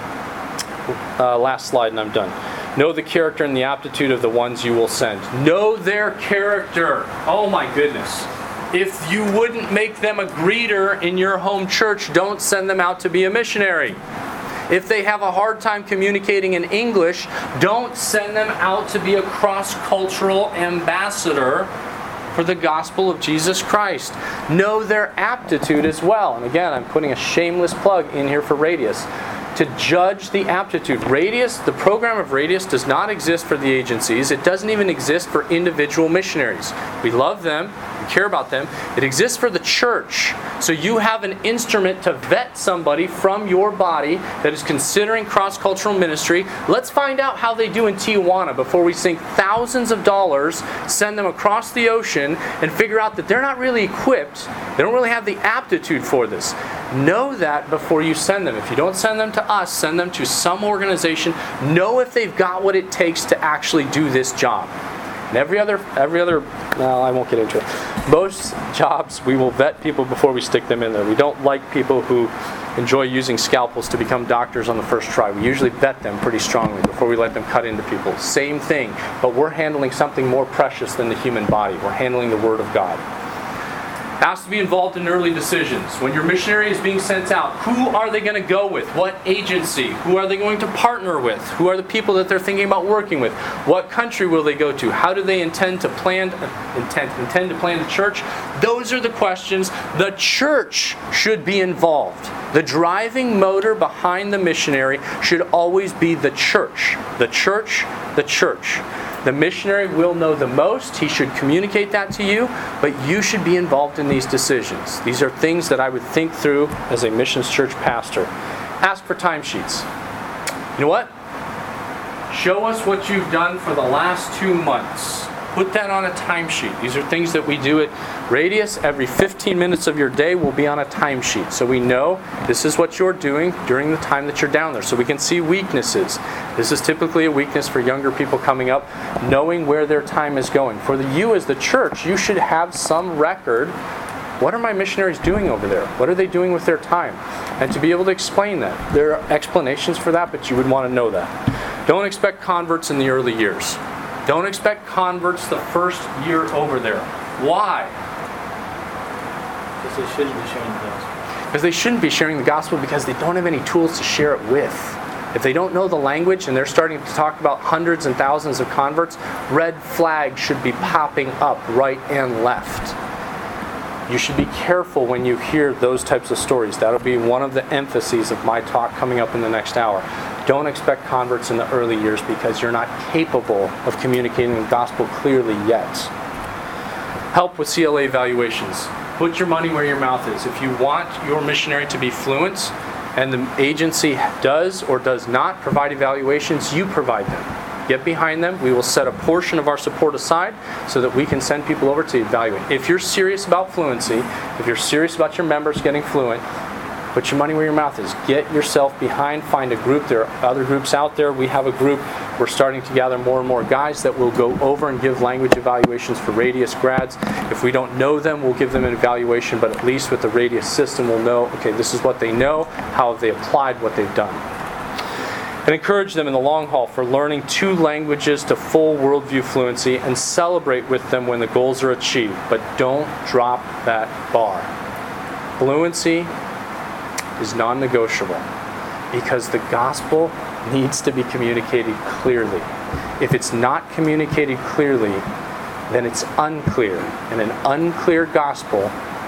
A: Last slide and I'm done. Know the character and the aptitude of the ones you will send. Know their character. Oh my goodness. If you wouldn't make them a greeter in your home church, don't send them out to be a missionary. If they have a hard time communicating in English, don't send them out to be a cross-cultural ambassador for the gospel of Jesus Christ. Know their aptitude as well. And again, I'm putting a shameless plug in here for Radius. To judge the aptitude. Radius, the program of Radius does not exist for the agencies. It doesn't even exist for individual missionaries. We love them. We care about them. It exists for the church. So you have an instrument to vet somebody from your body that is considering cross-cultural ministry. Let's find out how they do in Tijuana before we sink thousands of dollars, send them across the ocean, and figure out that they're not really equipped. They don't really have the aptitude for this. Know that before you send them. If you don't send them to us, send them to some organization. Know if they've got what it takes to actually do this job. And every other, well, I won't get into it. Most jobs, we will vet people before we stick them in there. We don't like people who enjoy using scalpels to become doctors on the first try. We usually vet them pretty strongly before we let them cut into people. Same thing, but we're handling something more precious than the human body. We're handling the Word of God. Has to be involved in early decisions. When your missionary is being sent out, who are they going to go with? What agency? Who are they going to partner with? Who are the people that they're thinking about working with? What country will they go to? How do they intend to plant a church? Those are the questions. The church should be involved. The driving motor behind the missionary should always be the church. The church, the church. The missionary will know the most. He should communicate that to you, but you should be involved in these decisions. These are things that I would think through as a missions church pastor. Ask for timesheets. You know what? Show us what you've done for the last 2 months. Put that on a timesheet. These are things that we do at Radius. Every 15 minutes of your day will be on a timesheet. So we know this is what you're doing during the time that you're down there. So we can see weaknesses. This is typically a weakness for younger people coming up, knowing where their time is going. For you as the church, you should have some record. What are my missionaries doing over there? What are they doing with their time? And to be able to explain that. There are explanations for that, but you would want to know that. Don't expect converts in the early years. Don't expect converts the first year over there. Why?
B: Because they shouldn't be sharing the gospel.
A: Because they shouldn't be sharing the gospel because they don't have any tools to share it with. If they don't know the language and they're starting to talk about hundreds and thousands of converts, red flags should be popping up right and left. You should be careful when you hear those types of stories. That'll be one of the emphases of my talk coming up in the next hour. Don't expect converts in the early years because you're not capable of communicating the gospel clearly yet. Help with CLA evaluations. Put your money where your mouth is. If you want your missionary to be fluent and the agency does or does not provide evaluations, you provide them. Get behind them. We will set a portion of our support aside so that we can send people over to evaluate. If you're serious about fluency, if you're serious about your members getting fluent, put your money where your mouth is. Get yourself behind. Find a group. There are other groups out there. We have a group. We're starting to gather more and more guys that will go over and give language evaluations for Radius grads. If we don't know them, we'll give them an evaluation, but at least with the Radius system, we'll know, okay, this is what they know, how have they applied what they've done. And encourage them in the long haul for learning 2 languages to full worldview fluency and celebrate with them when the goals are achieved. But don't drop that bar. Fluency is non-negotiable because the gospel needs to be communicated clearly. If it's not communicated clearly, then it's unclear. And an unclear gospel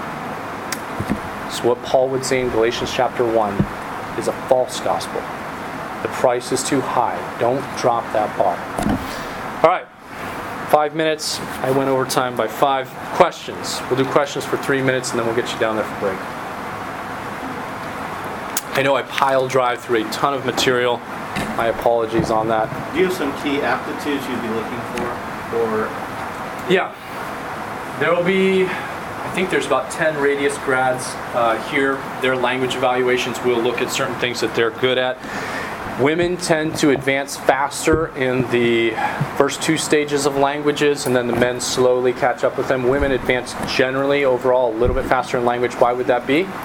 A: is what Paul would say in Galatians chapter 1 is a false gospel. The price is too high. Don't drop that bar. All right. 5 minutes. I went over time by 5. Questions. We'll do questions for 3 minutes and then we'll get you down there for break. I know I pile drive through a ton of material. My apologies on that.
B: Do you have some key aptitudes you'd be looking for? Or
A: yeah. There will be, I think there's about 10 Radius grads here. Their language evaluations will look at certain things that they're good at. Women tend to advance faster in the first 2 stages of languages, and then the men slowly catch up with them. Women advance generally overall a little bit faster in language. Why would that be?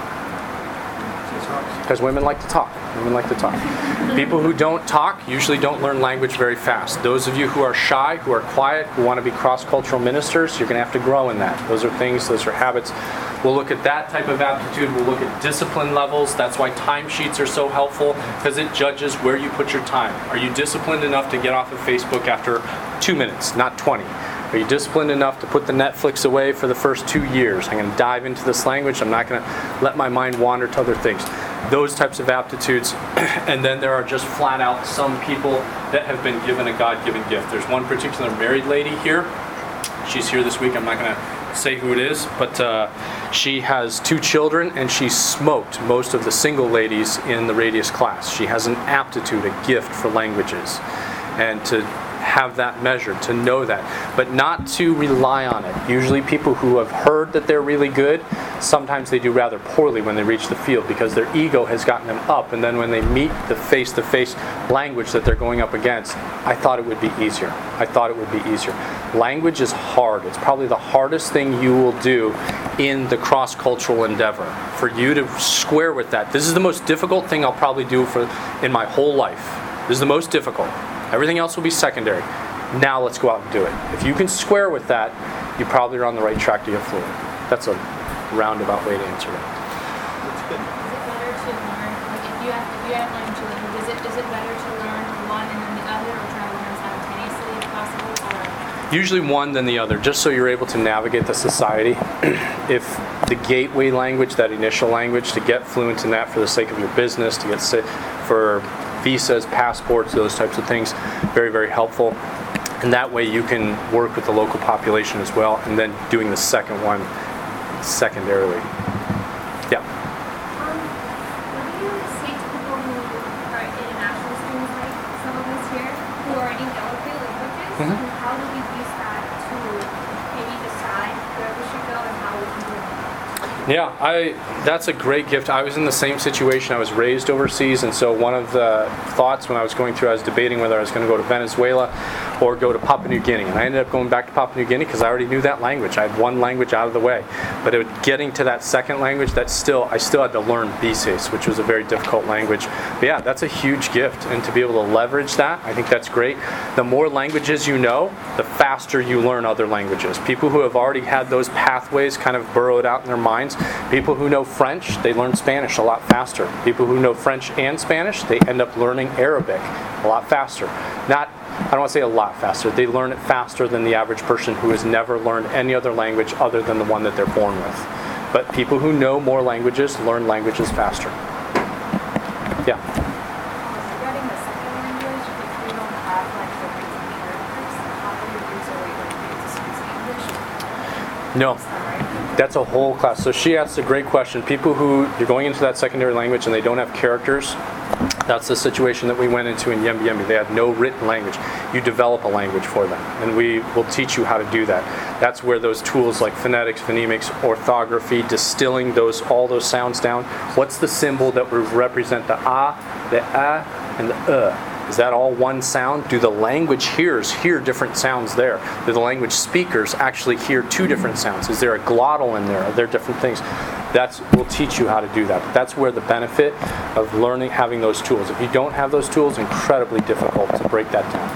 A: Because women like to talk. Women like to talk. People who don't talk usually don't learn language very fast. Those of you who are shy, who are quiet, who want to be cross-cultural ministers, you're going to have to grow in that. Those are things, those are habits. We'll look at that type of aptitude. We'll look at discipline levels. That's why timesheets are so helpful, because it judges where you put your time. Are you disciplined enough to get off of Facebook after 2 minutes, not 20? Are you disciplined enough to put the Netflix away for the first 2 years? I'm going to dive into this language. I'm not going to let my mind wander to other things. Those types of aptitudes. And then there are just flat out some people that have been given a God-given gift. There's one particular married lady here. She's here this week. I'm not going to say who it is, but she has 2 children, and she smoked most of the single ladies in the Radius class. She has an aptitude, a gift for languages. And to have that measured, to know that, but not to rely on it. Usually people who have heard that they're really good, sometimes they do rather poorly when they reach the field because their ego has gotten them up, and then when they meet the face-to-face language that they're going up against, I thought it would be easier. Language is hard. It's probably the hardest thing you will do in the cross-cultural endeavor. For you to square with that, this is the most difficult thing I'll probably do in my whole life. This is the most difficult. Everything else will be secondary. Now let's go out and do it. If you can square with that, you probably are on the right track to get fluent. That's a roundabout way to answer that.
B: that's good.
C: Is it better to learn, like if you have learned 2 languages, is it better to learn one and then the other, or try to learn simultaneously if possible? Or?
A: Usually one then the other, just so you're able to navigate the society. If the gateway language, that initial language, to get fluent in that for the sake of your business, to get for visas, passports, those types of things, very, very helpful. And that way you can work with the local population as well, and then doing the second one secondarily. Yeah.
C: What do you say to people who are international students like some of us here, who are in Gallipoli languages?
A: Mhm.
C: And how do we use that to maybe decide where we should go and how we can do it?
A: Yeah, that's a great gift. I was in the same situation. I was raised overseas, and so one of the thoughts when I was going through, I was debating whether I was going to go to Venezuela or go to Papua New Guinea. And I ended up going back to Papua New Guinea because I already knew that language. I had one language out of the way. But getting to that second language, I still had to learn Bises, which was a very difficult language. But yeah, that's a huge gift. And to be able to leverage that, I think that's great. The more languages you know, the faster you learn other languages. People who have already had those pathways kind of burrowed out in their minds, people who know French, they learn Spanish a lot faster. People who know French and Spanish, they end up learning Arabic a lot faster. I don't want to say a lot faster. They learn it faster than the average person who has never learned any other language other than the one that they're born with. But people who know more languages learn languages faster. Yeah.
D: Regarding the second language, if we don't have like the written characters, how do you use a way to speak English?
A: No.
D: Is that right?
A: That's a whole class. So she asked a great question. People who, you're going into that secondary language and they don't have characters, that's the situation that we went into in Yembi Yembi. They had no written language. You develop a language for them, and we will teach you how to do that. That's where those tools like phonetics, phonemics, orthography, distilling all those sounds down. What's the symbol that would represent the a, and the Is that all one sound? Do the language hearers hear different sounds there? Do the language speakers actually hear two different sounds? Is there a glottal in there? Are there different things? We'll teach you how to do that. But that's where the benefit of learning, having those tools. If you don't have those tools, incredibly difficult to break that down.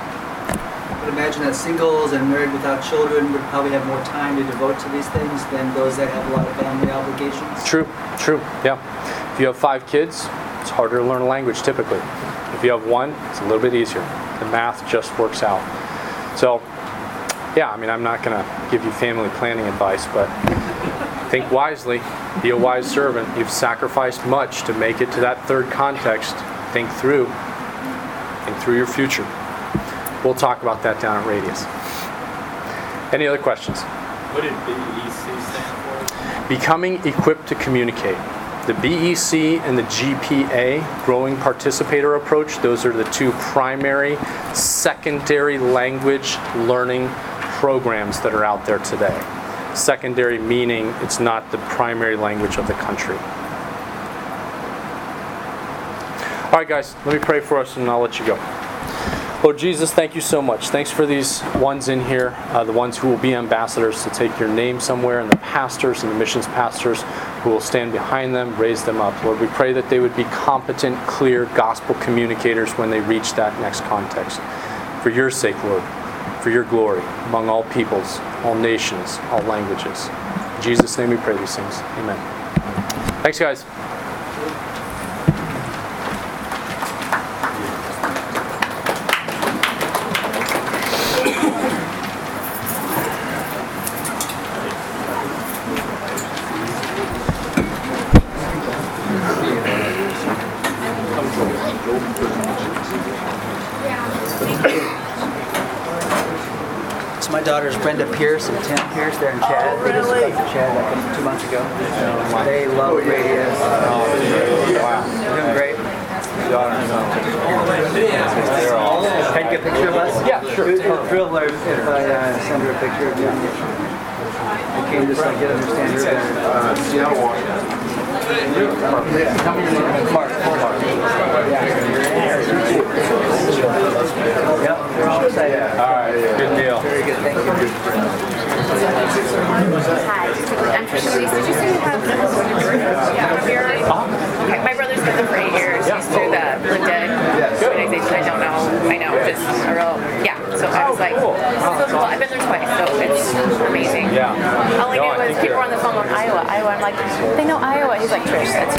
E: I would imagine that singles and married without children would probably have more time to devote to these things than those that have a lot of family obligations.
A: True, yeah. If you have 5 kids, it's harder to learn a language typically. If you have 1, it's a little bit easier. The math just works out. So, yeah, I mean, I'm not going to give you family planning advice, but think wisely. Be a wise servant. You've sacrificed much to make it to that third context. Think through your future. We'll talk about that down at Radius. Any other questions?
B: What did BEC stand for?
A: Becoming equipped to communicate. The BEC and the GPA, Growing Participator Approach, those are the 2 primary secondary language learning programs that are out there today. Secondary meaning it's not the primary language of the country. All right, guys, let me pray for us and I'll let you go. Lord Jesus, thank you so much. Thanks for these ones in here, the ones who will be ambassadors to take your name somewhere, and the pastors and the missions pastors who will stand behind them, raise them up. Lord, we pray that they would be competent, clear gospel communicators when they reach that next context. For your sake, Lord, for your glory, among all peoples, all nations, all languages. In Jesus' name we pray these things. Amen. Thanks, guys.
E: So my daughter's Brenda Pierce and Tim Pierce. They're in Chad. They just got to Chad like 2 months ago. They love Radius. They're doing great. Can you get a picture of us?
A: Yeah, sure.
E: It would thrill her if I send her a picture of you. I came just like get to understand her better. Yep, we're all excited.
A: All right, good deal.
E: Very good, thank you.
D: Hi, I'm Trisha Lee. Did you say you have here? Okay, my brother's been there for 8 years. He's through the Blended organization. I know, just a real, so I was like, I've been there twice, so it's amazing.
A: Yeah.
D: All I knew was people were on the phone going, Iowa. I'm like, they know Iowa. He's like, Trish, that's